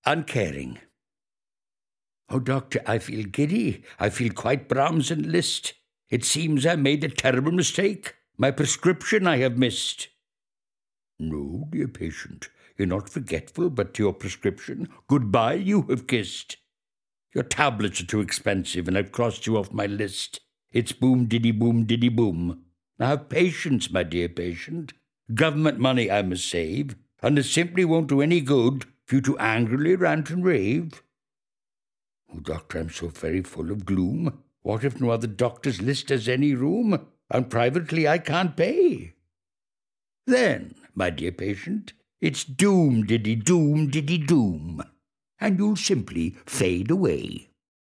Uncaring. Oh, doctor, I feel giddy. I feel quite Brahms and Liszt. It seems I made a terrible mistake. My prescription I have missed. No, dear patient, you're not forgetful, but to your prescription, goodbye you have kissed. Your tablets are too expensive, and I've crossed you off my list. It's boom, diddy, boom, diddy, boom. Now have patience, my dear patient. Government money I must save, and it simply won't do any good for you to angrily rant and rave. Oh, doctor, I'm so very full of gloom. What if no other doctor's list has any room, and privately I can't pay? Then, my dear patient, it's doom, diddy, doom, and you'll simply fade away.